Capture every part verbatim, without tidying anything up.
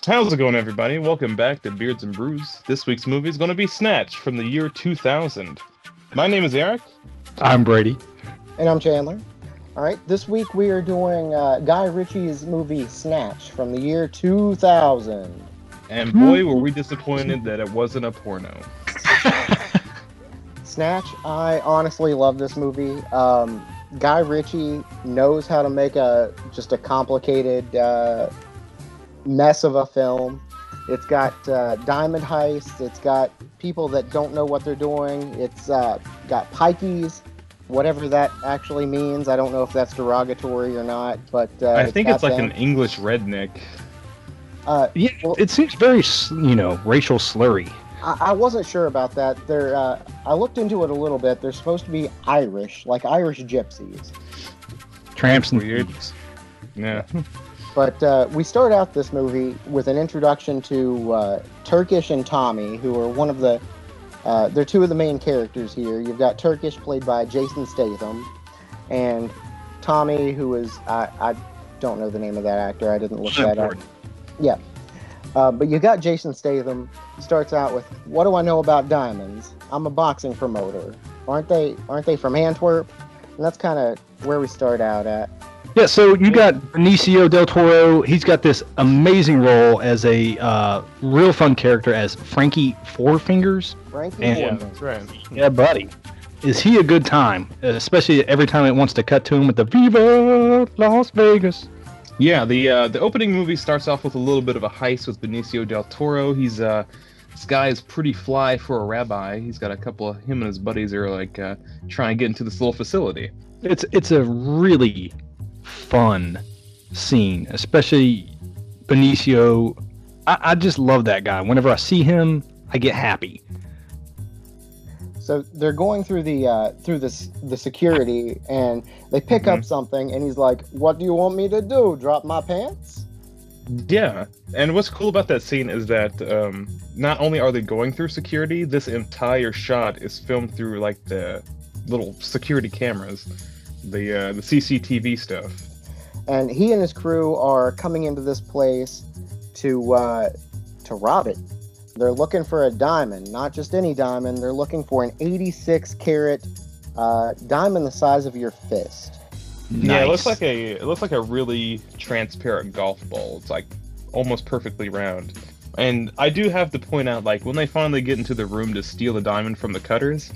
How's it going, everybody? Welcome back to Beards and Brews. This week's movie is going to be Snatch from the year two thousand. My name is Eric. I'm Brady. And I'm Chandler. All right, this week we are doing uh, Guy Ritchie's movie Snatch from the year two thousand. And boy, were we disappointed that it wasn't a porno. Snatch, I honestly love this movie. Um, Guy Ritchie knows how to make a just a complicated uh, mess of a film. It's got uh, diamond heists. It's got people that don't know what they're doing. It's uh, got pikeys, whatever that actually means. I don't know if that's derogatory or not, but uh, I think it's, it's like them. an English redneck. Uh, yeah, well, it seems very, you know, racial slurry. I, I wasn't sure about that. They're, uh, I looked into it a little bit. They're supposed to be Irish, like Irish gypsies. Tramps and Weird. thieves. Yeah. But uh, we start out this movie with an introduction to uh, Turkish and Tommy, who are one of the, uh, they're two of the main characters here. You've got Turkish, played by Jason Statham, and Tommy, who is, I, I don't know the name of that actor. I didn't look that up. Yeah. Uh, but you got Jason Statham. Starts out with, "What do I know about diamonds? I'm a boxing promoter. Aren't they? Aren't they from Antwerp?" And that's kind of where we start out at. Yeah, so you got Benicio del Toro. He's got this amazing role as a uh, real fun character as Frankie Four Fingers. Frankie. And, Yeah, that's right. Yeah, buddy. Is he a good time? Especially every time it wants to cut to him with the Viva Las Vegas. Yeah, the uh, the opening movie starts off with a little bit of a heist with Benicio del Toro. He's uh, this guy is pretty fly for a rabbi. He's got a couple of him and his buddies are like uh, trying to get into this little facility. It's it's a really fun scene, especially Benicio. I, I just love that guy. Whenever I see him, I get happy. So they're going through the uh, through this the security, and they pick Mhm. up something, and he's like, "What do you want me to do? Drop my pants?" Yeah, and what's cool about that scene is that um, not only are they going through security, this entire shot is filmed through like the little security cameras, the uh, the C C T V stuff. And he and his crew are coming into this place to uh, to rob it. They're looking for a diamond, not just any diamond. They're looking for an eighty-six karat uh, diamond the size of your fist. Yeah, it looks Nice. like a it looks like a really transparent golf ball. It's like almost perfectly round. And I do have to point out, like when they finally get into the room to steal the diamond from the cutters,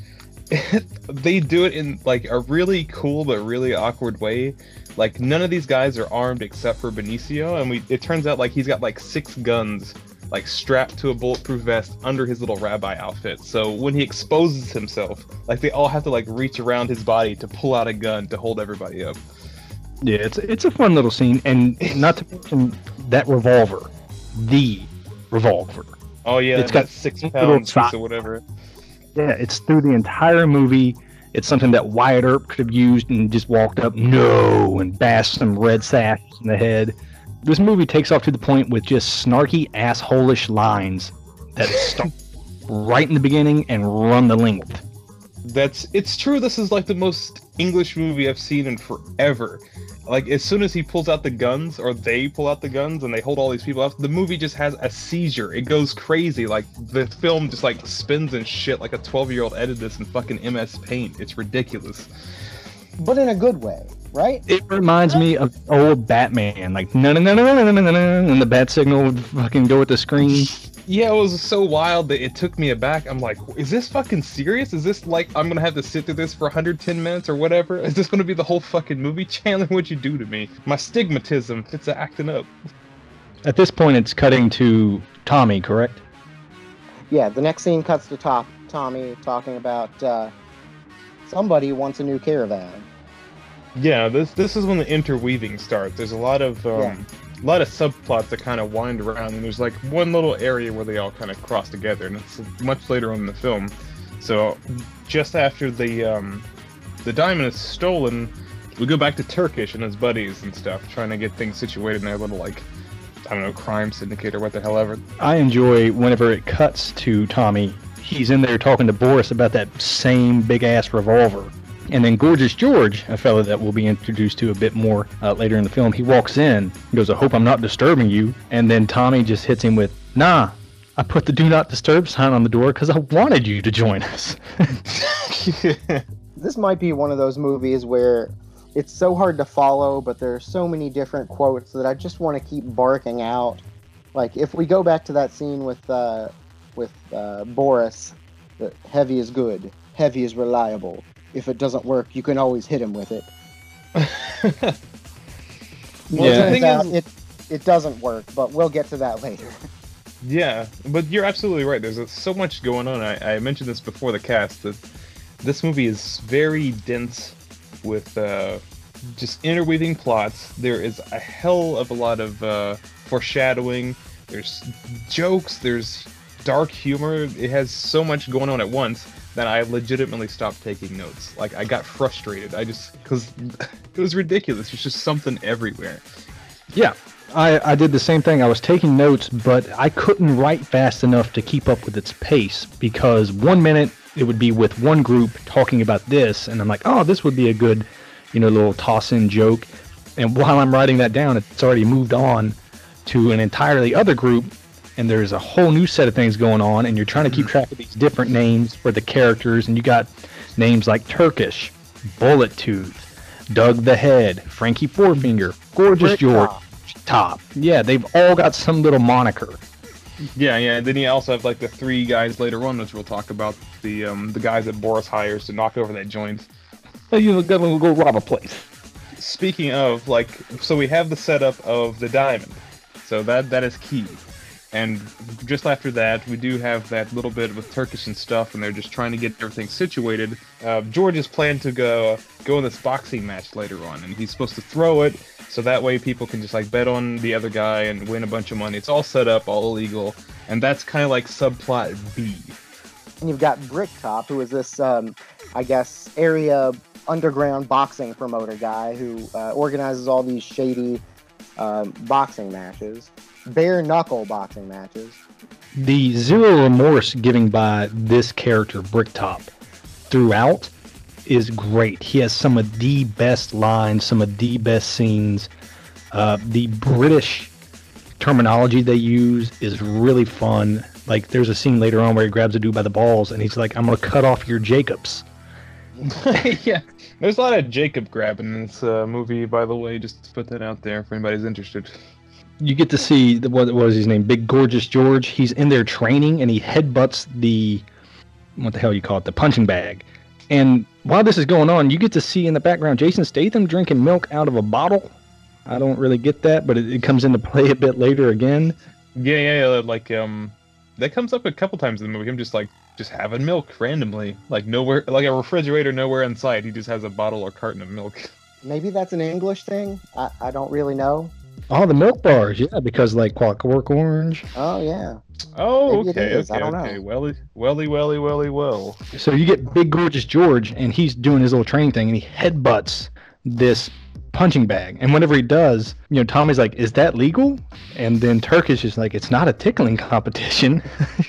they do it in like a really cool but really awkward way. Like none of these guys are armed except for Benicio, and we it turns out like he's got like six guns like strapped to a bulletproof vest under his little rabbi outfit. So when he exposes himself, like they all have to like reach around his body to pull out a gun to hold everybody up. Yeah, it's it's a fun little scene, and not to mention that revolver, the revolver. Oh yeah, It's it's got got six little pounds piece sock- or whatever. Yeah, it's through the entire movie. It's something that Wyatt Earp could have used and just walked up, no, and bashed some red sash in the head. This movie takes off to the point with just snarky, assholish lines that start right in the beginning and run the length. That's it's true. This is like the most English movie I've seen in forever. Like as soon as he pulls out the guns, or they pull out the guns, and they hold all these people up, the movie just has a seizure. It goes crazy. Like the film just like spins and shit. Like a twelve-year-old edited this in fucking M S Paint. It's ridiculous. But in a good way, right? It reminds me of old Batman, like no no no no no no no no, and the bat signal would fucking go at the screen. Yeah, it was so wild that it took me aback. I'm like, is this fucking serious? Is this like I'm gonna have to sit through this for one hundred ten minutes or whatever? Is this gonna be the whole fucking movie? Chandler, what'd you do to me? My stigmatism, it's acting up. At this point, it's cutting to Tommy, correct? Yeah. The next scene cuts to top Tommy talking about uh, somebody wants a new caravan. Yeah, this this is when the interweaving starts. There's a lot of um, Yeah. a lot of subplots that kind of wind around, and there's like one little area where they all kind of cross together, and it's much later on in the film. So just after the um, the diamond is stolen, we go back to Turkish and his buddies and stuff, trying to get things situated in their little like I don't know crime syndicate or what the hell ever. I enjoy whenever it cuts to Tommy. He's in there talking to Boris about that same big ass revolver. And then Gorgeous George, a fellow that we'll be introduced to a bit more uh, later in the film, he walks in, he goes, I hope I'm not disturbing you. And then Tommy just hits him with, nah, I put the do not disturb sign on the door because I wanted you to join us. This might be one of those movies where it's so hard to follow, but there are so many different quotes that I just want to keep barking out. Like, if we go back to that scene with uh, with uh, Boris, that heavy is good, heavy is reliable. If it doesn't work, you can always hit him with it. Well, yeah. the thing out, is, it, it doesn't work, but we'll get to that later. yeah, but you're absolutely right. There's uh, so much going on. I, I mentioned this before the cast, that this movie is very dense with uh, just interweaving plots. There is a hell of a lot of uh, foreshadowing. There's jokes. There's dark humor. It has so much going on at once that I legitimately stopped taking notes. Like, I got frustrated. I just, because it was ridiculous. There's just something everywhere. Yeah, I, I did the same thing. I was taking notes, but I couldn't write fast enough to keep up with its pace, because one minute it would be with one group talking about this, and I'm like, oh, this would be a good, you know, little toss-in joke. And while I'm writing that down, it's already moved on to an entirely other group, and there's a whole new set of things going on, and you're trying to keep track of these different names for the characters, and you got names like Turkish, Bullet Tooth, Doug the Head, Frankie Fourfinger, Gorgeous Brick George, Top. Top. Yeah, they've all got some little moniker. Yeah, yeah. And then you also have like the three guys later on, which we'll talk about, the um the guys that Boris hires to knock over that joint. Hey, you gotta go rob a place. Speaking of, like, so we have the setup of the diamond, so that that is key. And just after that, we do have that little bit with Turkish and stuff, and they're just trying to get everything situated. Uh, George is planned to go go in this boxing match later on, and he's supposed to throw it, so that way people can just like bet on the other guy and win a bunch of money. It's all set up, all illegal, and that's kind of like subplot B. And you've got Brick Top, who is this, um, I guess, area underground boxing promoter guy who uh, organizes all these shady um, boxing matches. Bare knuckle boxing matches. The zero remorse given by this character, Bricktop, throughout is great. He has some of the best lines, some of the best scenes. Uh, the British terminology they use is really fun. Like, there's a scene later on where he grabs a dude by the balls and he's like, I'm going to cut off your Jacobs. Yeah, there's a lot of Jacob grabbing in this uh, movie, by the way, just to put that out there if anybody's interested. You get to see, the, what, what was his name, Big Gorgeous George. He's in there training, and he headbutts the, what the hell you call it, the punching bag. And while this is going on, you get to see in the background Jason Statham drinking milk out of a bottle. I don't really get that, but it, it comes into play a bit later again. Yeah, yeah, yeah, like, um, that comes up a couple times in the movie, him just, like, just having milk randomly. Like, nowhere, like a refrigerator nowhere in sight, he just has a bottle or carton of milk. Maybe that's an English thing? I, I don't really know. Oh, the milk bars, yeah, because like Clockwork Orange. Oh, yeah. Oh, Maybe it okay, is, I okay, don't okay. know. Welly, welly, welly, welly, well. So you get Big Gorgeous George, and he's doing his little training thing, and he headbutts this punching bag. And whenever he does, you know, Tommy's like, is that legal? And then Turkish is like, it's not a tickling competition.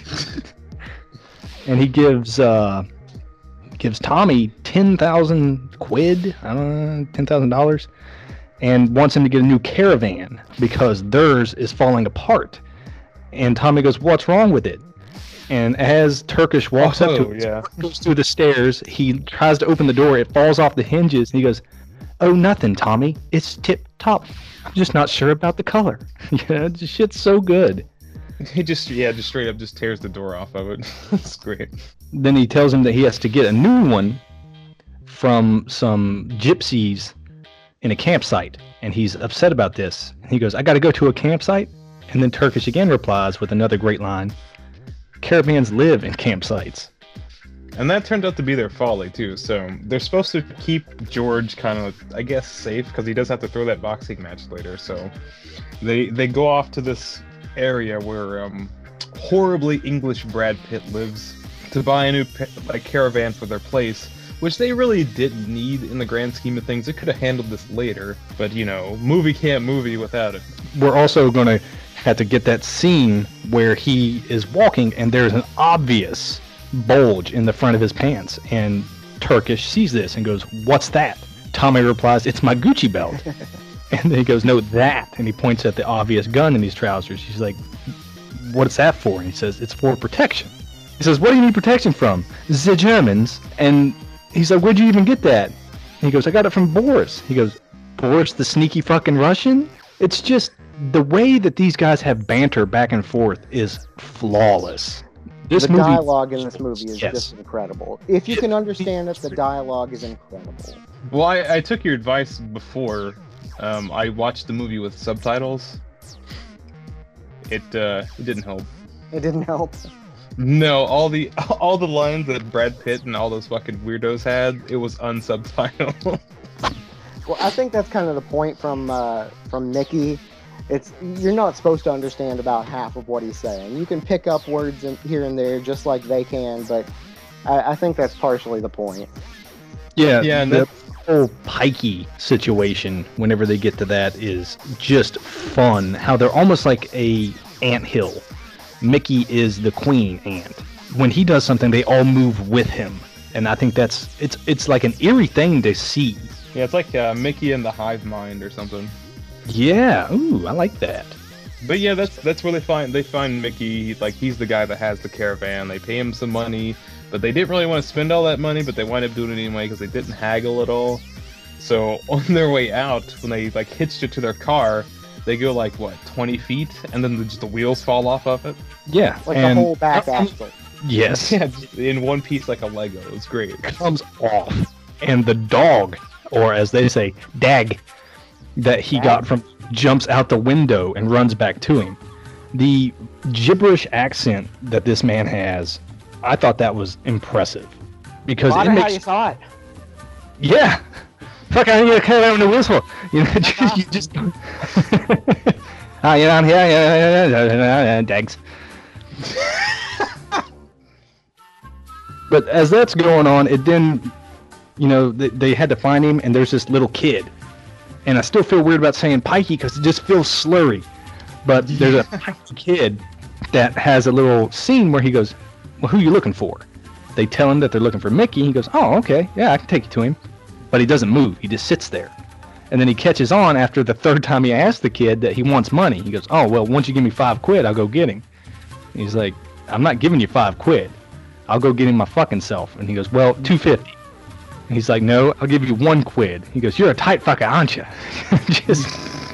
And he gives uh, gives Tommy ten thousand quid, I don't know, ten thousand dollars, and wants him to get a new caravan because theirs is falling apart. And Tommy goes, what's wrong with it? And as Turkish walks Oh, up to it, yeah. goes through the stairs, he tries to open the door, it falls off the hinges, and he goes, oh, nothing, Tommy. It's tip-top. I'm just not sure about the color. Yeah, this shit's so good. He just, yeah, just straight up just tears the door off of it. That's great. Then he tells him that he has to get a new one from some gypsies in a campsite, and he's upset about this. He goes, I got to go to a campsite? And then Turkish again replies with another great line, caravans live in campsites. And that turned out to be their folly, too. So they're supposed to keep George kind of, I guess, safe, because he does have to throw that boxing match later. So they they go off to this area where um, horribly English Brad Pitt lives to buy a new like caravan for their place, which they really didn't need in the grand scheme of things. They could have handled this later, but, you know, movie can't movie without it. We're also going to have to get that scene where he is walking and there's an obvious bulge in the front of his pants, and Turkish sees this and goes, "What's that?" Tommy replies, "It's my Gucci belt." And then he goes, "No, that." And he points at the obvious gun in his trousers. He's like, "What's that for?" And he says, "It's for protection." He says, "What do you need protection from?" "The Germans." And he's like, "Where'd you even get that?" And he goes, "I got it from Boris." He goes, "Boris the sneaky fucking Russian?" It's just the way that these guys have banter back and forth is flawless. This the movie, dialogue in this movie is yes. just incredible. If you can understand it, the dialogue is incredible. Well, I, I took your advice before. Um, I watched the movie with subtitles. It uh, it didn't help. It didn't help. No, all the all the lines that Brad Pitt and all those fucking weirdos had, it was unsubtitled. Well, I think that's kind of the point from uh, from Mickey. It's you're not supposed to understand about half of what he's saying. You can pick up words in, here and there just like they can, but I, I think that's partially the point. yeah, Yeah, and the that's- whole pikey situation, whenever they get to that, is just fun. How they're almost like a anthill. Mickey is the queen ant. When he does something, they all move with him, and I think that's it's it's like an eerie thing to see. Yeah, it's like uh, Mickey and the Hive Mind or something. Yeah, ooh, I like that. But yeah, that's that's where they find they find Mickey. Like he's the guy that has the caravan. They pay him some money, but they didn't really want to spend all that money. But they wind up doing it anyway because they didn't haggle at all. So on their way out, when they like hitched it to their car, they go like what twenty feet, and then the, just the wheels fall off of it. Yeah, Like and the whole back axle. yes, Yeah, just in one piece like a Lego. It's great. comes off, and the dog, or as they say, dag, that he Dag. got from jumps out the window and runs back to him. The gibberish accent that this man has, I thought that was impressive because Why it how makes you saw it? yeah. Fuck, I need to cut out the whistle. You know, just, you just. Ah, yeah, I'm here. Yeah, yeah, yeah, yeah, yeah, dags. But as that's going on, it then, you know, they, they had to find him, and there's this little kid. And I still feel weird about saying Pikey because it just feels slurry. But there's a Pikey kid that has a little scene where he goes, "Well, who are you looking for?" They tell him that they're looking for Mickey. He goes, "Oh, okay, yeah, I can take you to him." But he doesn't move. He just sits there. And then he catches on after the third time he asks the kid that he wants money. He goes, "Oh, well, once you give me five quid, I'll go get him." And he's like, "I'm not giving you five quid. I'll go get him my fucking self." And he goes, "Well, two fifty." And he's like, "No, I'll give you one quid." He goes, "You're a tight fucker, aren't you?" just,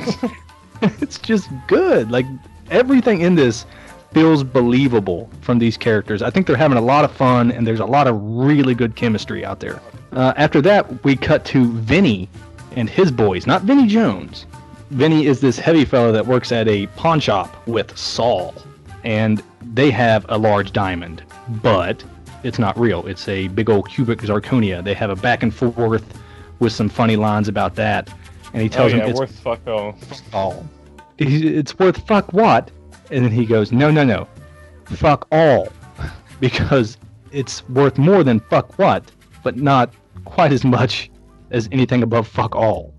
it's just good. Like, everything in this feels believable from these characters. I think they're having a lot of fun, and there's a lot of really good chemistry out there. Uh, after that, we cut to Vinny and his boys, not Vinny Jones. Vinny is this heavy fellow that works at a pawn shop with Saul, and they have a large diamond, but it's not real. It's a big old cubic zirconia. They have a back and forth with some funny lines about that, and he tells oh, yeah, him it's worth fuck oh. all. It's worth fuck what? And then he goes, "No, no, no, fuck all," because it's worth more than fuck what, but not quite as much as anything above fuck all.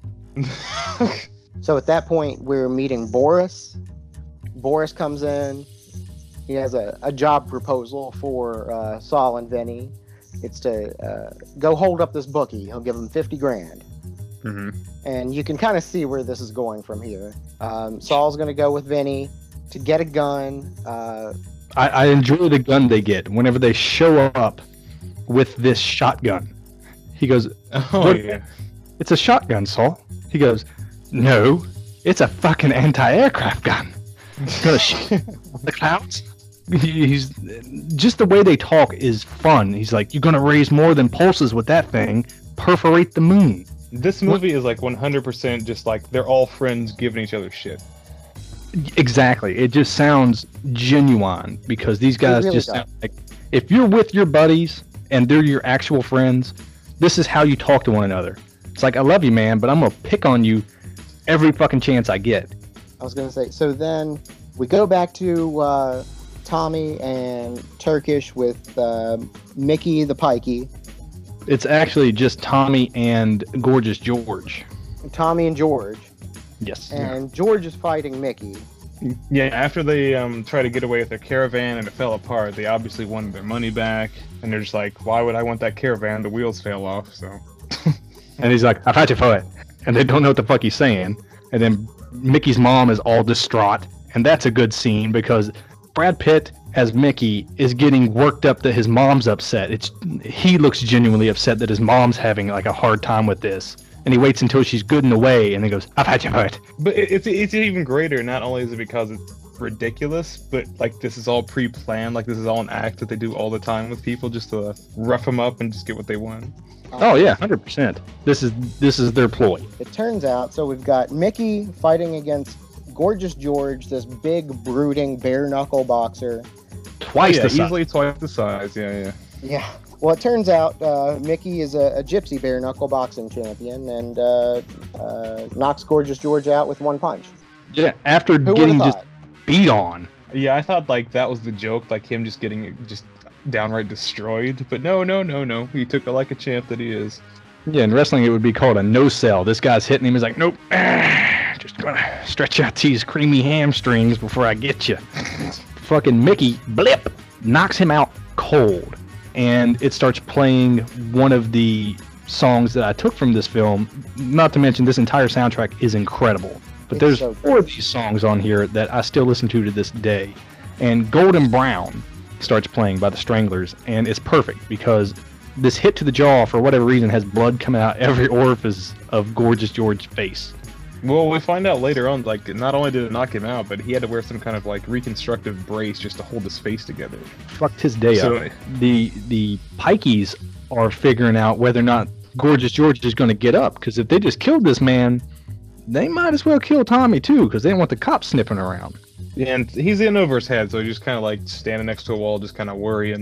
So at that point, we're meeting Boris. Boris comes in. He has a, a job proposal for uh, Saul and Vinny. It's to uh, go hold up this bookie. He'll give him fifty grand. Mm-hmm. And you can kind of see where this is going from here. Um, Saul's going to go with Vinny to get a gun. Uh, I, I enjoy the gun they get whenever they show up with this shotgun. He goes, Oh "What- yeah. It's a shotgun, Saul." He goes, "No, it's a fucking anti-aircraft gun. It's gonna shoot the clouds." He's just the way they talk is fun. He's like, "You're gonna raise more than pulses with that thing. Perforate the moon." This movie is like one hundred percent just like they're all friends giving each other shit. Exactly. It just sounds genuine because these guys really just does. sound like if you're with your buddies and they're your actual friends, this is how you talk to one another. It's like, "I love you, man, but I'm gonna pick on you every fucking chance I get." I was going to say, so then we go back to uh, Tommy and Turkish with uh, Mickey the Pikey. It's actually just Tommy and Gorgeous George. Tommy and George. Yes. And George is fighting Mickey. Yeah, after they um, try to get away with their caravan and it fell apart, they obviously wanted their money back, and they're just like, why would I want that caravan? The wheels fell off, so... And he's like, I've had you for it. And they don't know what the fuck he's saying. And then Mickey's mom is all distraught, and that's a good scene because Brad Pitt as Mickey is getting worked up that his mom's upset. It's He looks genuinely upset that his mom's having like a hard time with this. And he waits until she's good and away, and then goes, I've had you for it. But it- it's it's even greater. Not only is it because it's ridiculous, but like this is all pre-planned. Like this is all an act that they do all the time with people just to rough them up and just get what they want. Oh yeah, one hundred percent. This is this is their ploy. It turns out, so we've got Mickey fighting against Gorgeous George, this big, brooding, bare-knuckle boxer. Twice yeah, the size. easily twice the size. Yeah, yeah. Yeah. Well, it turns out uh, Mickey is a, a gypsy bare-knuckle boxing champion and uh, uh, knocks Gorgeous George out with one punch. Yeah, after Who getting would've just thought? beat on. Yeah, I thought like that was the joke, like him just getting just downright destroyed. But no, no, no, no. He took it like a champ that he is. Yeah, in wrestling it would be called a no-sell. This guy's hitting him. He's like, nope. Ah, just gonna stretch out these creamy hamstrings before I get you. Fucking Mickey, blip, knocks him out cold. And it starts playing one of the songs that I took from this film. Not to mention, this entire soundtrack is incredible. But It's there's so four of these songs on here that I still listen to to this day. And Golden Brown starts playing by the Stranglers, and it's perfect because this hit to the jaw, for whatever reason, has blood coming out every orifice of Gorgeous George's face. Well, we find out later on, like, not only did it knock him out, but he had to wear some kind of, like, reconstructive brace just to hold his face together. Fucked his day So- up. The the Pikeys are figuring out whether or not Gorgeous George is going to get up, because if they just killed this man, they might as well kill Tommy too, because they don't want the cops sniffing around. And he's in over his head, so he's just kind of, like, standing next to a wall, just kind of worrying.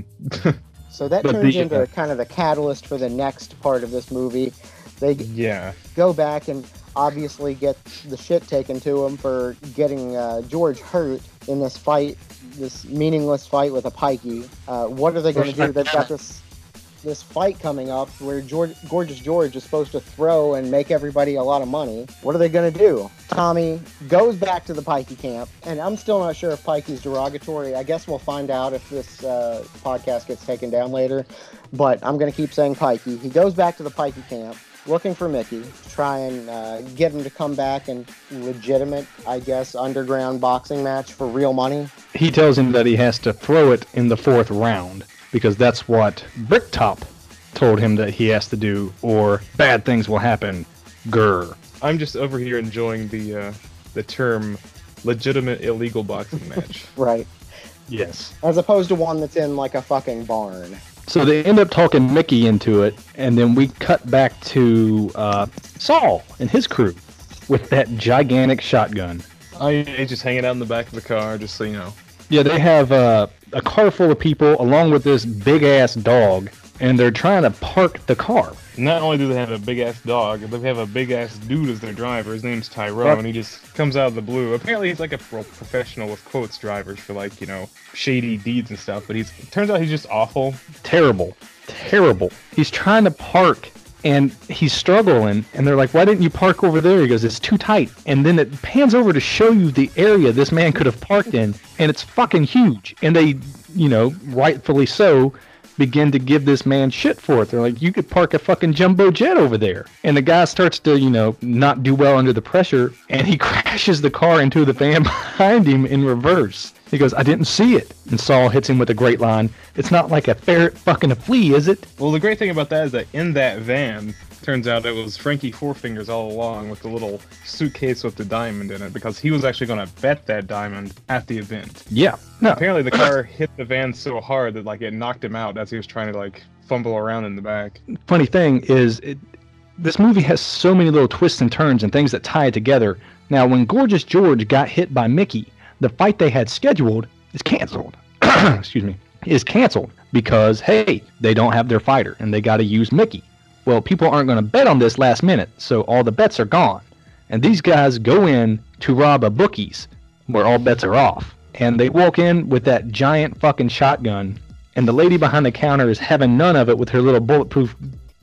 So that But turns the- into kind of the catalyst for the next part of this movie. They Yeah. go back and obviously get the shit taken to him for getting uh, George hurt in this fight, this meaningless fight with a pikey. Uh, what are they going to do? They've got this this fight coming up where George, Gorgeous George is supposed to throw and make everybody a lot of money. What are they going to do? Tommy goes back to the pikey camp, and I'm still not sure if pikey's derogatory. I guess we'll find out if this uh, podcast gets taken down later, but I'm going to keep saying pikey. He goes back to the pikey camp, looking for Mickey to try and uh, get him to come back and legitimate, I guess, underground boxing match for real money. He tells him that he has to throw it in the fourth round, because that's what Bricktop told him that he has to do, or bad things will happen. Grr. I'm just over here enjoying the, uh, the term legitimate illegal boxing match. Right. Yes. As opposed to one that's in like a fucking barn. So they end up talking Mickey into it, and then we cut back to uh, Saul and his crew with that gigantic shotgun. I he's just hanging out in the back of the car, just so you know. Yeah, they have uh, a car full of people along with this big-ass dog, and they're trying to park the car. Not only do they have a big ass dog, they have a big ass dude as their driver. His name's Tyrone, and he just comes out of the blue. Apparently, he's like a pro- professional with quotes drivers for like you know shady deeds and stuff. But he's turns out he's just awful. Terrible. Terrible. He's trying to park, and he's struggling, and they're like, why didn't you park over there? He goes, it's too tight. And then it pans over to show you the area this man could have parked in, and it's fucking huge. And they, you know, rightfully so, begin to give this man shit for it. They're like, you could park a fucking jumbo jet over there. And the guy starts to, you know, not do well under the pressure, and he crashes the car into the van behind him in reverse. He goes, I didn't see it. And Saul hits him with a great line. It's not like a ferret fucking a flea, is it? Well, the great thing about that is that in that van, turns out it was Frankie Four Fingers all along with the little suitcase with the diamond in it, because he was actually going to bet that diamond at the event. Yeah. No. Apparently, the car hit the van so hard that like it knocked him out as he was trying to like fumble around in the back. Funny thing is, it, this movie has so many little twists and turns and things that tie it together. Now, when Gorgeous George got hit by Mickey, the fight they had scheduled is canceled. Excuse me. Is canceled because, hey, they don't have their fighter and they got to use Mickey. Well, people aren't going to bet on this last minute, so all the bets are gone. And these guys go in to rob a bookies where all bets are off. And they walk in with that giant fucking shotgun, and the lady behind the counter is having none of it with her little bulletproof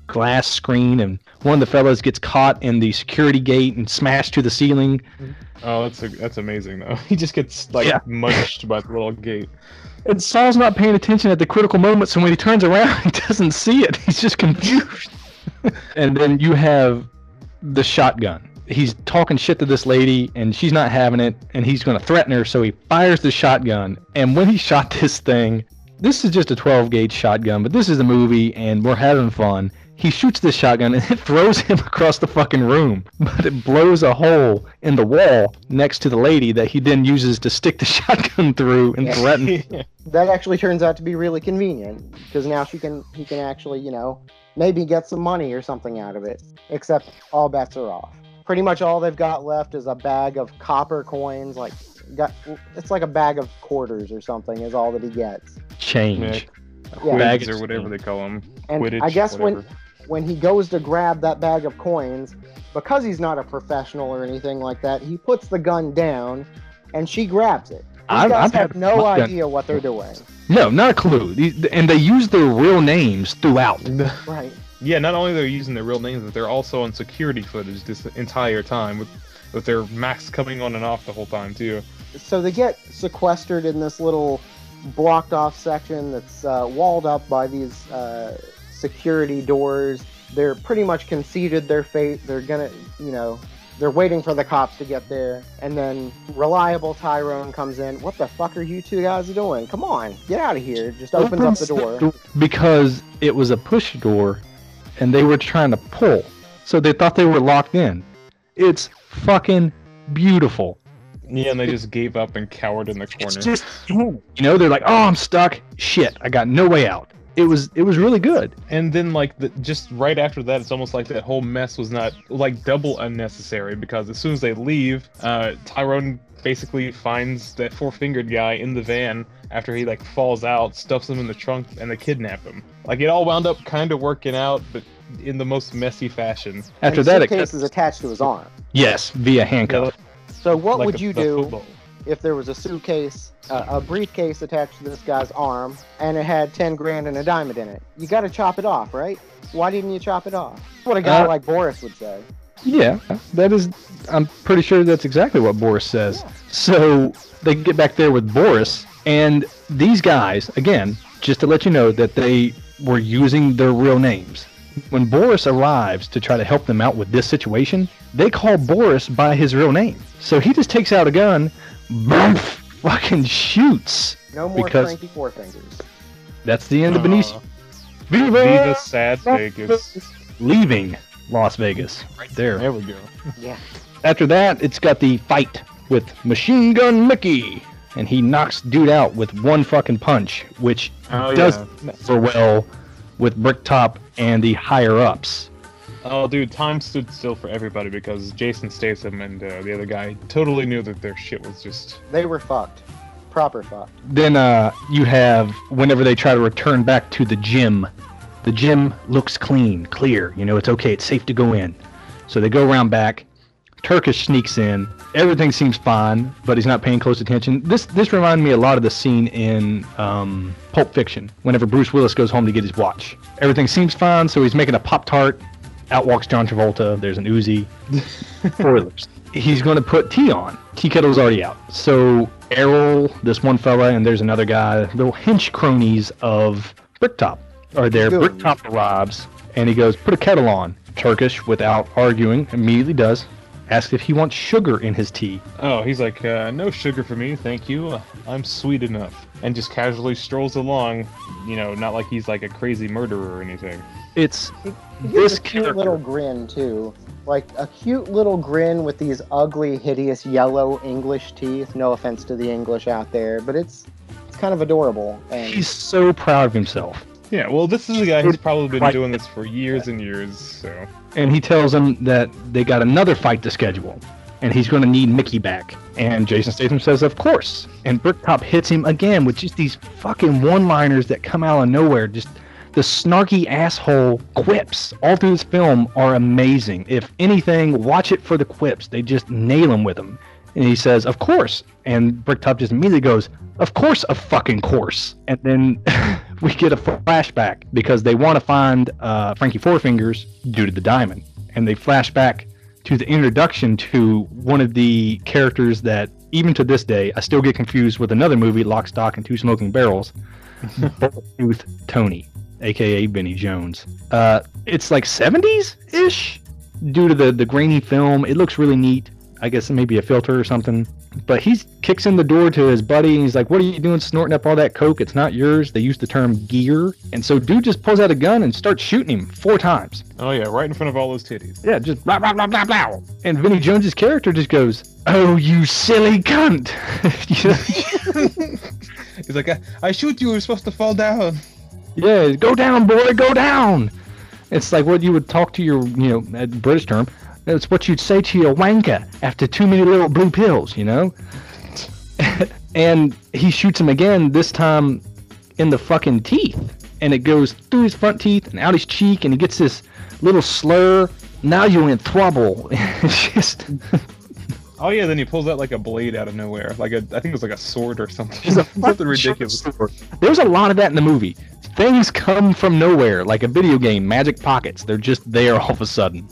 glass screen, and one of the fellas gets caught in the security gate and smashed to the ceiling. Oh, that's a, that's amazing though. He just gets like Yeah. munched by the little gate. And Saul's not paying attention at the critical moment, so when he turns around, he doesn't see it. He's just confused. And then you have the shotgun. He's talking shit to this lady, and she's not having it, and he's going to threaten her, so he fires the shotgun. And when he shot this thing, this is just a twelve gauge shotgun, but this is a movie, and we're having fun. He shoots this shotgun, and it throws him across the fucking room. But it blows a hole in the wall next to the lady that he then uses to stick the shotgun through and threaten. That actually turns out to be really convenient, because now she can he can actually, you know, maybe get some money or something out of it. Except all bets are off. Pretty much all they've got left is a bag of copper coins, like got it's like a bag of quarters or something is all that he gets. Change. Yeah. Quids or whatever they call them. And Quidditch, I guess whatever. when when he goes to grab that bag of coins, because he's not a professional or anything like that, he puts the gun down and she grabs it. These I've- guys I've have had no my gun. idea what they're doing. No, not a clue. These- And they use their real names throughout. Right. Yeah, not only they're using their real names, but they're also on security footage this entire time with with their masks coming on and off the whole time too. So they get sequestered in this little blocked off section that's uh, walled up by these uh, security doors. They're pretty much conceded their fate. They're gonna, you know, they're waiting for the cops to get there. And then reliable Tyrone comes in. What the fuck are you two guys doing? Come on, get out of here. Just opens up the door. Because it was a push door and they were trying to pull. So they thought they were locked in. It's fucking beautiful. Yeah, and they just gave up and cowered in the corner. It's just, you know, they're like, oh, I'm stuck. Shit, I got no way out. It was it was really good. And then, like, the, just right after that, it's almost like that whole mess was not, like, double unnecessary, because as soon as they leave, uh, Tyrone basically finds that four-fingered guy in the van after he, like, falls out, stuffs him in the trunk, and they kidnap him. Like, it all wound up kind of working out, but in the most messy fashion. After And that, the it suitcase is attached to his arm. yes, via handcuff. So what Like would a- you the do football. if there was a suitcase, uh, a briefcase attached to this guy's arm, and it had ten grand and a diamond in it? You got to chop it off, right? Why didn't you chop it off? What a guy Uh, like Boris would say. Yeah, that is. I'm pretty sure that's exactly what Boris says. So they get back there with Boris, and these guys, again, just to let you know that they were using their real names. When Boris arrives to try to help them out with this situation, they call Boris by his real name. So he just takes out a gun, boom, fucking shoots. No more because- cranky four fingers. That's the end of Uh, Benicio. Viva Viva Sad Vegas. leaving Las Vegas. Right there. There we go. Yeah. After that, it's got the fight with Machine Gun Mickey, and he knocks dude out with one fucking punch, which Oh, does yeah. for well with Bricktop and the higher ups. Oh, dude, time stood still for everybody because Jason Statham and uh, the other guy totally knew that their shit was just... They were fucked. Proper fucked. Then uh, you have whenever they try to return back to the gym, the gym looks clean, clear. You know, it's okay, it's safe to go in. So they go around back. Turkish sneaks in. Everything seems fine, but he's not paying close attention. This this reminded me a lot of the scene in um, Pulp Fiction, whenever Bruce Willis goes home to get his watch. Everything seems fine, so he's making a Pop-Tart. Out walks John Travolta. There's an Uzi. Spoilers. He's going to put tea on. Tea kettle's already out. So Errol, this one fella, and there's another guy, little hench cronies of Bricktop are there. Good. Bricktop arrives, and he goes, put a kettle on. Turkish, without arguing, immediately does. Asks if he wants sugar in his tea. Oh, he's like, uh, no sugar for me, thank you. I'm sweet enough. And just casually strolls along, you know, not like he's like a crazy murderer or anything. It's He this gives a cute character. little grin, too. Like, a cute little grin with these ugly, hideous, yellow English teeth. No offense to the English out there, but it's it's kind of adorable. And He's so proud of himself. Yeah, well, this is a guy who's probably been Right. doing this for years and years, so... And he tells them that they got another fight to schedule, and he's going to need Mickey back. And Jason Statham says, of course. And Bricktop hits him again with just these fucking one-liners that come out of nowhere. Just the snarky asshole quips all through this film are amazing. If anything, watch it for the quips. They just nail him with them. And he says, of course. And Bricktop just immediately goes, of course, a fucking course. And then we get a flashback because they want to find uh, Frankie Four Fingers due to the diamond. And they flash back to the introduction to one of the characters that, even to this day, I still get confused with another movie, Lock, Stock, and Two Smoking Barrels, Bulletproof Tony, a k a. Benny Jones. Uh, it's like seventies-ish due to the, the grainy film. It looks really neat. I guess maybe a filter or something. But he kicks in the door to his buddy, and he's like, what are you doing snorting up all that coke? It's not yours. They use the term gear. And so dude just pulls out a gun and starts shooting him four times. Oh, yeah, right in front of all those titties. Yeah, just blah, blah, blah, blah, blah. And Vinnie Jones's character just goes, oh, you silly cunt. He's like, I, I shoot you, you're supposed to fall down. Yeah, go down, boy, go down. It's like what you would talk to your, you know, British term. That's what you'd say to your wanker after too many little blue pills, you know? And he shoots him again, this time in the fucking teeth. And it goes through his front teeth and out his cheek, and he gets this little slur. Now you're in trouble. It's just... Oh yeah, then he pulls out like a blade out of nowhere. Like a, I think it was like a sword or something. Something ridiculous. There's a lot of that in the movie. Things come from nowhere, like a video game, Magic Pockets. They're just there all of a sudden.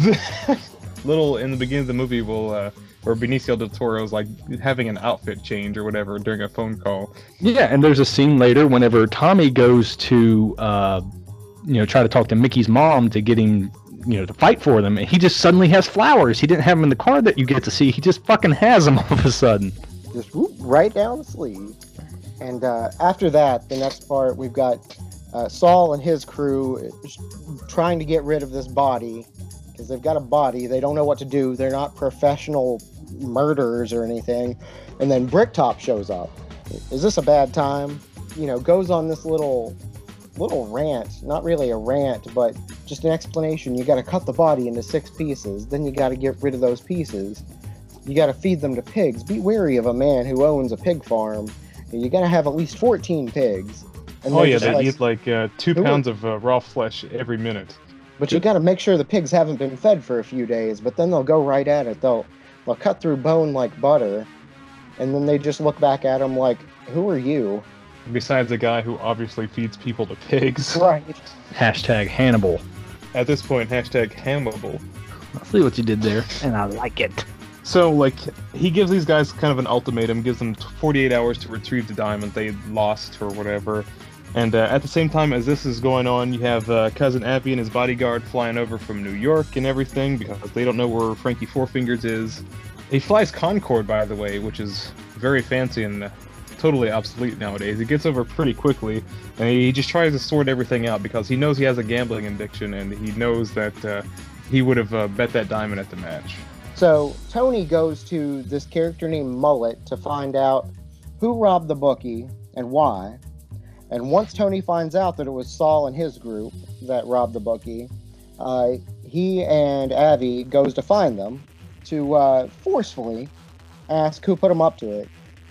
Little in the beginning of the movie, will uh, or Benicio del Toro's like having an outfit change or whatever during a phone call. Yeah, and there's a scene later whenever Tommy goes to, uh, you know, try to talk to Mickey's mom to get him, you know, to fight for them, and he just suddenly has flowers. He didn't have them in the card that you get to see. He just fucking has them all of a sudden. Just whoop, right down the sleeve. And uh, after that, the next part, we've got uh, Saul and his crew trying to get rid of this body. Because they've got a body, they don't know what to do. They're not professional murderers or anything. And then Bricktop shows up. Is this a bad time? You know, goes on this little little rant. Not really a rant, but just an explanation. You got to cut the body into six pieces. Then you got to get rid of those pieces. You got to feed them to pigs. Be wary of a man who owns a pig farm. You got to have at least fourteen pigs. And oh yeah, they like, eat like uh, two pounds of uh, raw flesh every minute. But you got to make sure the pigs haven't been fed for a few days, but then they'll go right at it. They'll they'll cut through bone like butter, and then they just look back at them like, who are you? Besides the guy who obviously feeds people to pigs. Right. Hashtag Hannibal. At this point, hashtag Hannibal. I see what you did there, and I like it. So, like, he gives these guys kind of an ultimatum, gives them forty-eight hours to retrieve the diamond they lost or whatever. And uh, at the same time as this is going on, you have uh, Cousin Abby and his bodyguard flying over from New York and everything because they don't know where Frankie Four Fingers is. He flies Concorde, by the way, which is very fancy and uh, totally obsolete nowadays. He gets over pretty quickly, and he just tries to sort everything out because he knows he has a gambling addiction, and he knows that uh, he would have uh, bet that diamond at the match. So Tony goes to this character named Mullet to find out who robbed the bookie and why. And once Tony finds out that it was Saul and his group that robbed the bookie, uh, he and Abby goes to find them to uh, forcefully ask who put them up to it.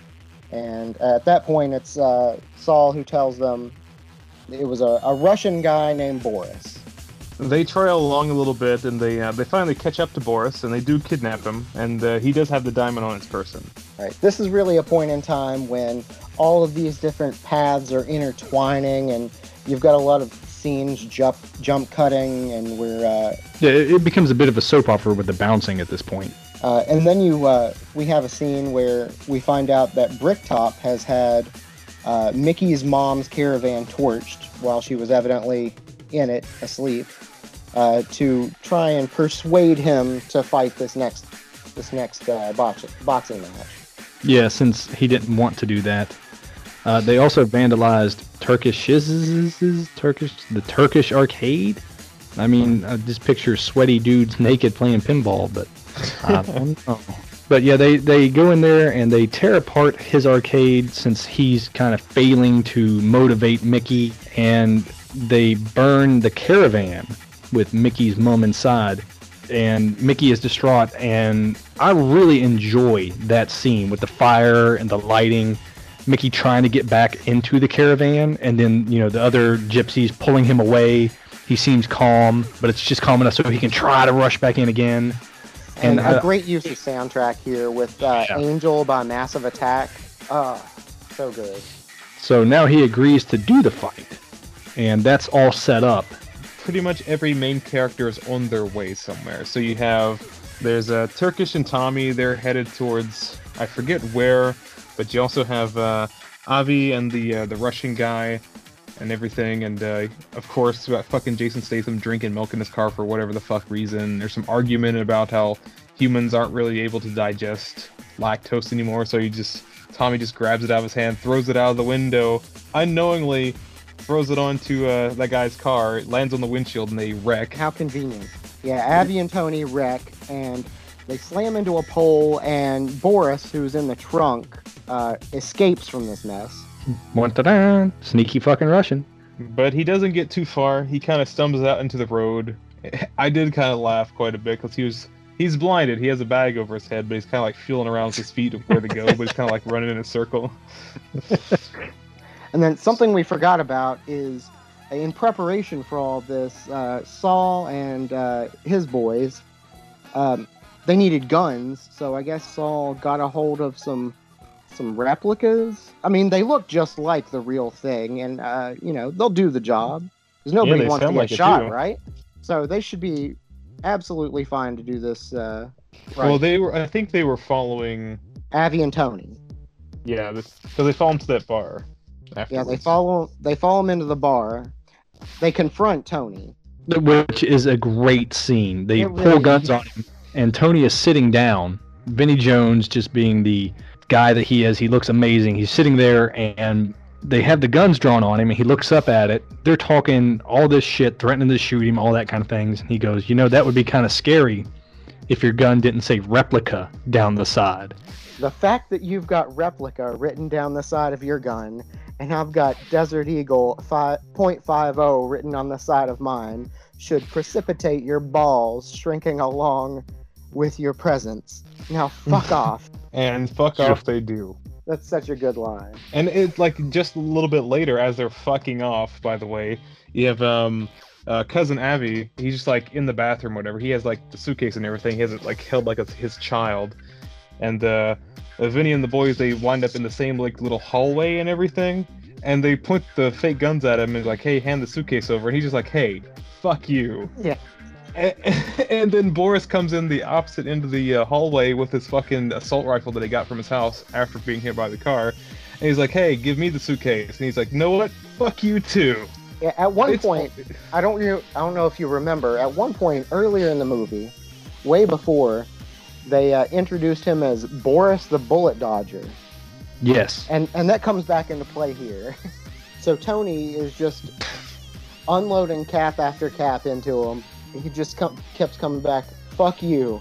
And at that point, it's uh, Saul who tells them it was a, a Russian guy named Boris. They trail along a little bit, and they uh, they finally catch up to Boris, and they do kidnap him, and uh, he does have the diamond on his person. Right. This is really a point in time when all of these different paths are intertwining, and you've got a lot of scenes jump jump cutting, and we're uh, yeah, it becomes a bit of a soap opera with the bouncing at this point. Uh, and then you uh, we have a scene where we find out that Bricktop has had uh, Mickey's mom's caravan torched while she was evidently in it, asleep, uh, to try and persuade him to fight this next this next uh, box, boxing match. Yeah, since he didn't want to do that. Uh, they also vandalized Turkish Turkish the Turkish arcade. I mean, I just picture sweaty dudes naked playing pinball, but I don't know. But yeah, they, they go in there and they tear apart his arcade since he's kind of failing to motivate Mickey, and they burn the caravan with Mickey's mom inside, and Mickey is distraught, and I really enjoy that scene with the fire and the lighting, Mickey trying to get back into the caravan, and then, you know, the other gypsies pulling him away. He seems calm, but it's just calm enough so he can try to rush back in again. And, And, a uh, great use of soundtrack here with uh, Yeah. Angel by Massive Attack. Oh, so good. So now he agrees to do the fight, and that's all set up. Pretty much every main character is on their way somewhere. So you have, there's uh, Turkish and Tommy, they're headed towards, I forget where, but you also have uh, Avi and the uh, the Russian guy and everything, and uh, of course, uh, fucking Jason Statham drinking milk in his car for whatever the fuck reason. There's some argument about how humans aren't really able to digest lactose anymore, so he just, Tommy just grabs it out of his hand, throws it out of the window, unknowingly throws it onto uh, that guy's car, it lands on the windshield, and they wreck. How convenient. Yeah, Abby and Tony wreck, and they slam into a pole, and Boris, who's in the trunk, uh, escapes from this mess. Wah-da-da. Sneaky fucking Russian. But he doesn't get too far. He kind of stumbles out into the road. I did kind of laugh quite a bit because he was he's blinded. He has a bag over his head, but he's kind of like feeling around with his feet of where to go. But he's kind of like running in a circle. And then something we forgot about is, in preparation for all this, uh, Saul and uh, his boys, um, they needed guns. So I guess Saul got a hold of some some replicas. I mean, they look just like the real thing, and uh, you know, they'll do the job. Because nobody they wants to sound get like it shot, too. right? So they should be absolutely fine to do this. Uh, right. Well, they were. I think they were following. Avi and Tony. Yeah, because they follow him to that bar. Yeah, Afterwards. they follow. They follow him into the bar. They confront Tony. Which is a great scene. They It pull really guns is. on him, and Tony is sitting down. Vinnie Jones, just being the guy that he is, he looks amazing. He's sitting there, and they have the guns drawn on him, and he looks up at it. They're talking all this shit, threatening to shoot him, all that kind of things. And he goes, you know, that would be kind of scary if your gun didn't say replica down the side. The fact that you've got replica written down the side of your gun, and I've got Desert Eagle point five oh written on the side of mine, should precipitate your balls shrinking along with your presence. Now, fuck off. And fuck Sure. off, they do. That's such a good line. And it's like just a little bit later, as they're fucking off. By the way, you have um, uh, cousin Avi. He's just like in the bathroom, or whatever. He has like the suitcase and everything. He has it like held like it's his child. And uh, uh, Vinny and the boys, they wind up in the same like little hallway and everything. And they point the fake guns at him and like, "Hey, hand the suitcase over." And he's just like, "Hey, fuck you." Yeah. And, and then Boris comes in the opposite end of the uh, hallway with his fucking assault rifle that he got from his house after being hit by the car. And he's like, "Hey, give me the suitcase." And he's like, "Know what? Fuck you too." Yeah, at one It's- point, I don't re- I don't know if you remember, at one point earlier in the movie, way before, they uh, introduced him as Boris the Bullet Dodger. Yes. And and that comes back into play here. So Tony is just unloading cap after cap into him. He just com- kept coming back, "Fuck you."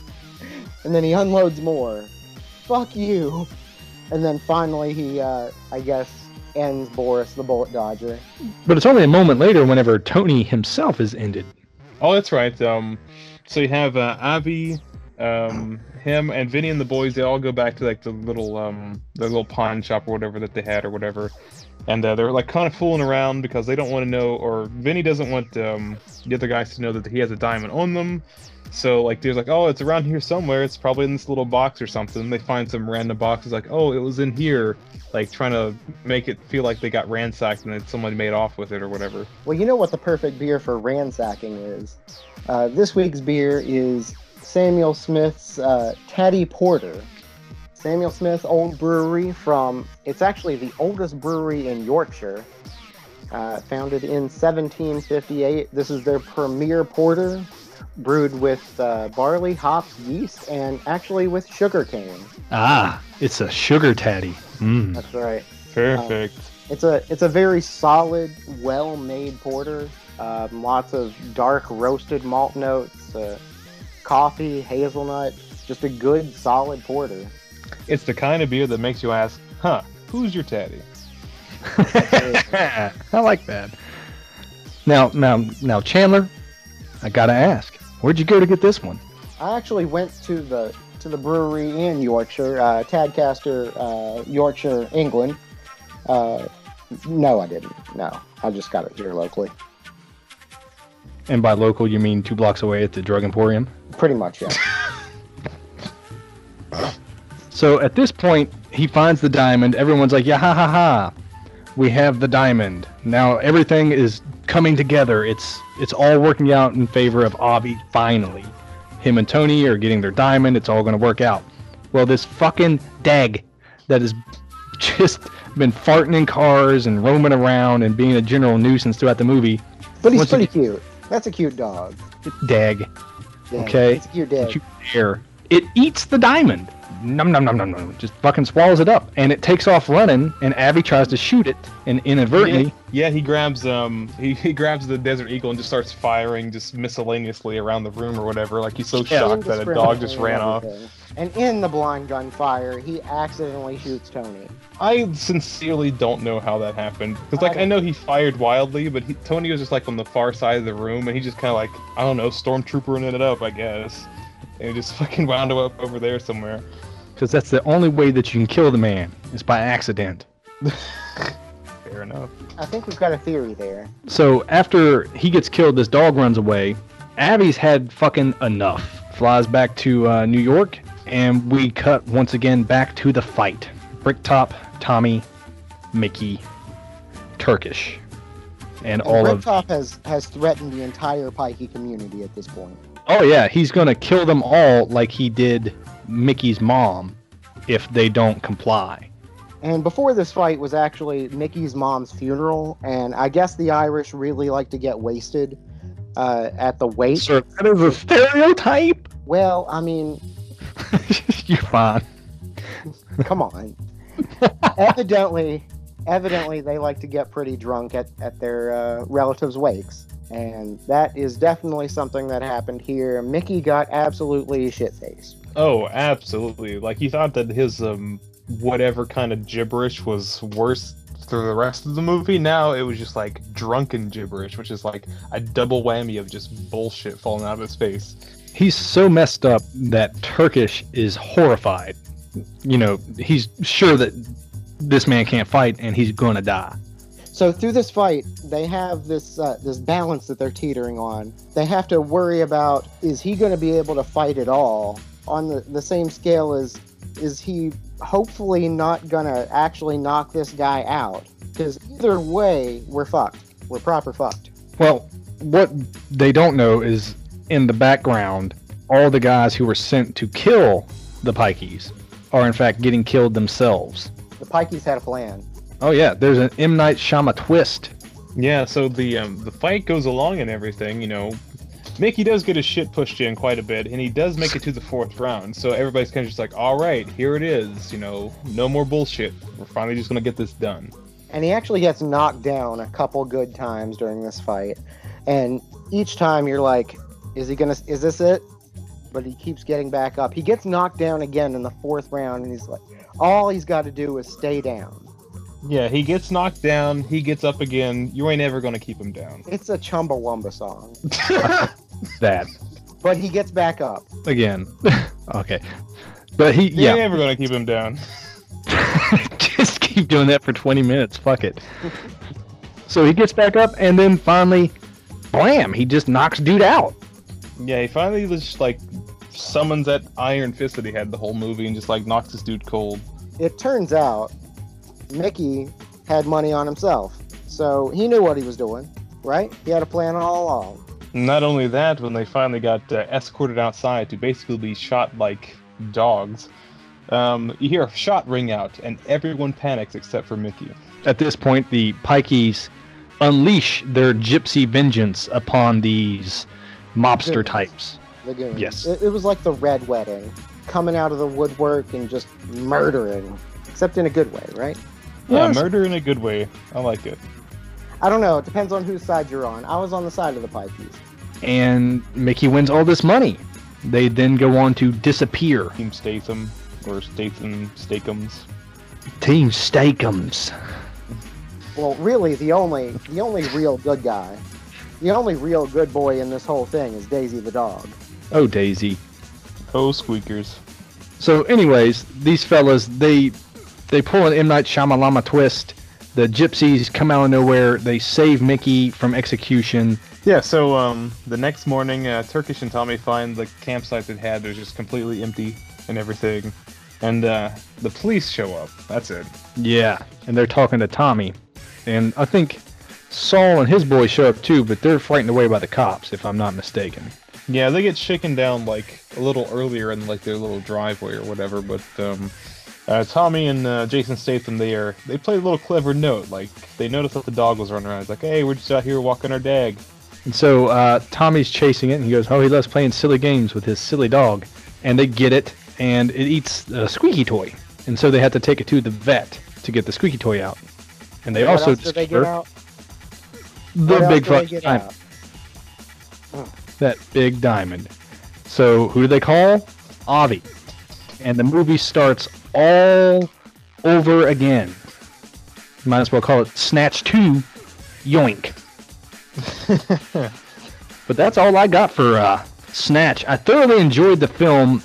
And then he unloads more. "Fuck you." And then finally he, uh, I guess, ends Boris the Bullet Dodger. But it's only a moment later whenever Tony himself is ended. Oh, that's right. Um, so you have uh, Avi, um, him, and Vinny and the boys. They all go back to like the little, um, the little pawn shop or whatever that they had or whatever, and uh, they're like kind of fooling around because they don't want to know, or Vinny doesn't want um, the other guys to know that he has a diamond on them. So like, there's like, "Oh, it's around here somewhere. It's probably in this little box or something." They find some random boxes like, "Oh, it was in here," like trying to make it feel like they got ransacked and that somebody made off with it or whatever. Well, you know what the perfect beer for ransacking is? Uh, this week's beer is Samuel Smith's uh, Taddy Porter. Samuel Smith Old Brewery from, it's actually the oldest brewery in Yorkshire. Uh, founded in seventeen fifty-eight. This is their premier porter, brewed with uh, barley, hops, yeast, and actually with sugar cane. Ah, it's a sugar tatty. Mm. That's right. Perfect. It's a it's a very solid, well-made porter. Um, lots of dark roasted malt notes, uh, coffee, hazelnut. Just a good, solid porter. It's the kind of beer that makes you ask, "Huh, who's your daddy?" I like that. Now, now, now, Chandler, I gotta ask, where'd you go to get this one? I actually went to the to the brewery in Yorkshire, uh, Tadcaster, uh, Yorkshire, England. Uh, no, I didn't. No, I just got it here locally. And by local, you mean two blocks away at the Drug Emporium? Pretty much, yeah. So at this point, he finds the diamond. Everyone's like, yeah, ha ha ha. We have the diamond. Now everything is coming together. It's it's all working out in favor of Avi finally. Him and Tony are getting their diamond. It's all going to work out. Well, this fucking dag that has just been farting in cars and roaming around and being a general nuisance throughout the movie. But he's once pretty again- cute. That's a cute dog. Dag. Yeah, Okay. It's a cute dog. Don't you dare. It eats the diamond. Num num num num num. Just fucking swallows it up, and it takes off running. And Abby tries to shoot it, and inadvertently, Yeah, he grabs um he, he grabs the Desert Eagle and just starts firing just miscellaneously around the room or whatever. Like he's so Yeah. shocked that a dog just Indiscriminately ran off. everything. And in the blind gunfire, he accidentally shoots Tony. I sincerely don't know how that happened. Because, like, I I know he fired wildly, but he, Tony was just, like, on the far side of the room, and he just kind of, like, I don't know, stormtroopering it up, I guess. And he just fucking wound up over there somewhere. because that's the only way that you can kill the man is by accident. Fair enough. I think we've got a theory there. So after he gets killed, this dog runs away. Abby's had fucking enough. Flies back to uh, New York, and we cut once again back to the fight. Bricktop, Tommy, Mickey, Turkish, and And all of. Bricktop has has threatened the entire Pikey community at this point. Oh yeah, he's gonna kill them all like he did Mickey's mom if they don't comply. And before this fight was actually Mickey's mom's funeral, and I guess the Irish really like to get wasted uh, at the wake. Sir, that is a stereotype. Well, I mean, You're fine. come on. evidently, evidently, they like to get pretty drunk at at their uh, relatives' wakes, and that is definitely something that happened here. Mickey got absolutely shit-faced. Oh, absolutely. Like, he thought that his, um, whatever kind of gibberish was worse through the rest of the movie. Now it was just, like, drunken gibberish, which is, like, a double whammy of just bullshit falling out of his face. He's so messed up that Turkish is horrified. You know, he's sure that this man can't fight and he's gonna die. So through this fight, they have this uh, this balance that they're teetering on. They have to worry about, is he going to be able to fight at all? On the, the same scale as, is he hopefully not going to actually knock this guy out? Because either way, we're fucked. We're proper fucked. Well, what they don't know is in the background, all the guys who were sent to kill the Pikeys are in fact getting killed themselves. The Pikeys had a plan. Oh yeah, there's an M. Night Shyamalan twist. Yeah, so the um, the fight goes along and everything, you know. Mickey does get his shit pushed in quite a bit, and he does make it to the fourth round. So everybody's kind of just like, all right, here it is. You know, no more bullshit. We're finally just gonna get this done. And he actually gets knocked down a couple good times during this fight. And each time you're like, is he gonna, is this it? But he keeps getting back up. He gets knocked down again in the fourth round, and he's like, all he's got to do is stay down. Yeah, he gets knocked down, he gets up again. You ain't ever gonna keep him down. It's a Chumbawamba song. That But he gets back up. again. Okay, but he You ain't yeah. ever gonna keep him down. Just keep doing that for twenty minutes. Fuck it. So he gets back up, and then finally, blam! He just knocks dude out. Yeah, he finally just like summons that iron fist that he had the whole movie and just like knocks this dude cold. It turns out Mickey had money on himself. So he knew what he was doing, right? He had a plan all along. Not only that, when they finally got uh, escorted outside to basically be shot like dogs, um, you hear a shot ring out, and everyone panics except for Mickey. At this point, the Pikeys unleash their gypsy vengeance upon these mobster Goodness. types. The goons. Yes. It, it was like the Red Wedding, coming out of the woodwork and just murdering, except in a good way, right? Yeah, Yes. murder in a good way. I like it. I don't know. It depends on whose side you're on. I was on the side of the Pikeys. And Mickey wins all this money. They then go on to disappear. Team Statham, or Statham Steakums. Team Steakums. Well, really, the only the only real good guy, the only real good boy in this whole thing is Daisy the dog. Oh, Daisy. Oh, squeakers. So, anyways, these fellas, they they pull an M. Night Shyamalan twist. The gypsies come out of nowhere. They save Mickey from execution. Yeah, so um, the next morning, uh, Turkish and Tommy find the campsite they had was just completely empty and everything. And uh, the police show up. That's it. Yeah, and they're talking to Tommy. And I think Saul and his boys show up too, but they're frightened away by the cops, if I'm not mistaken. Yeah, they get shaken down like a little earlier in like their little driveway or whatever. But um, uh, Tommy and uh, Jason Statham, they are they play a little clever note. Like they noticed that the dog was running around. It's like, hey, we're just out here walking our dag. And so uh, Tommy's chasing it, and he goes, oh, he loves playing silly games with his silly dog. And they get it, and it eats a squeaky toy. And so they have to take it to the vet to get the squeaky toy out. And they What also else did they get out? the What big else did they fucking get diamond. out? Oh. That big diamond. So who do they call? Avi. And the movie starts all over again. Might as well call it Snatch two, Yoink. But that's all I got for uh, Snatch. I thoroughly enjoyed the film.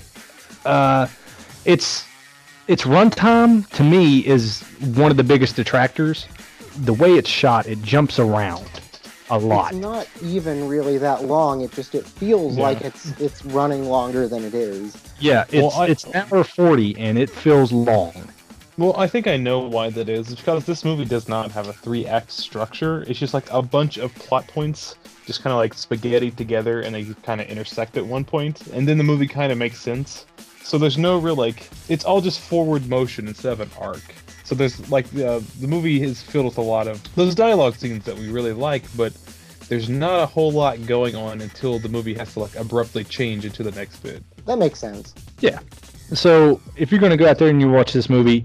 Uh, it's its runtime to me is one of the biggest detractors. The way it's shot, it jumps around a lot. It's not even really that long. It just it feels Yeah. like it's it's running longer than it is. Yeah, it's Well, I- it's an hour forty and it feels long. Well, I think I know why that is. It's because this movie does not have a three-act structure. It's just like a bunch of plot points, just kind of like spaghetti together, and they kind of intersect at one point, and then the movie kind of makes sense. So there's no real like, it's all just forward motion instead of an arc. So there's like uh, the movie is filled with a lot of those dialogue scenes that we really like, but there's not a whole lot going on until the movie has to like abruptly change into the next bit. That makes sense. Yeah. So if you're going to go out there and you watch this movie,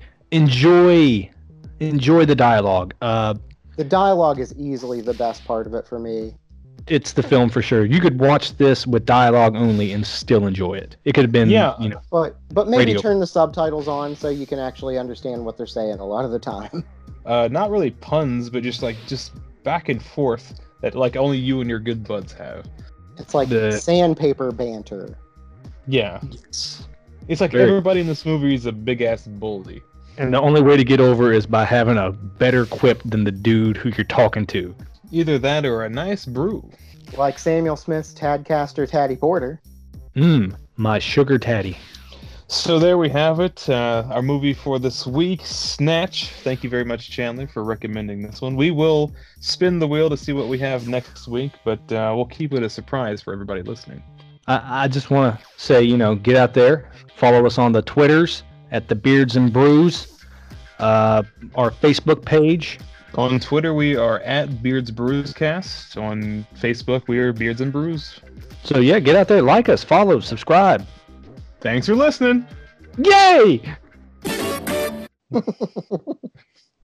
enjoy enjoy the dialogue. Uh, The dialogue is easily the best part of it for me. it's the film for sure. You could watch this with dialogue only and still enjoy it. It could have been, Yeah. you know, But but maybe Radio. turn the subtitles on so you can actually understand what they're saying a lot of the time. Uh, not really puns, but just like just back and forth that like only you and your good buds have. It's like The- sandpaper banter. Yeah, yes. it's like Very- everybody in this movie is a big ass bully. And the only way to get over is by having a better quip than the dude who you're talking to. Either that or a nice brew. Like Samuel Smith's Tadcaster Taddy Porter. Mmm, my sugar tatty. So there we have it. Uh, our movie for this week, Snatch. Thank you very much, Chandler, for recommending this one. We will spin the wheel to see what we have next week, but uh, we'll keep it a surprise for everybody listening. I, I just want to say, you know, get out there, follow us on the Twitters at the Beards and Brews, uh, our Facebook page. On Twitter, we are at Beards Brewscast. On Facebook, we are Beards and Brews. So yeah, get out there, like us, follow, subscribe. Thanks for listening. Yay!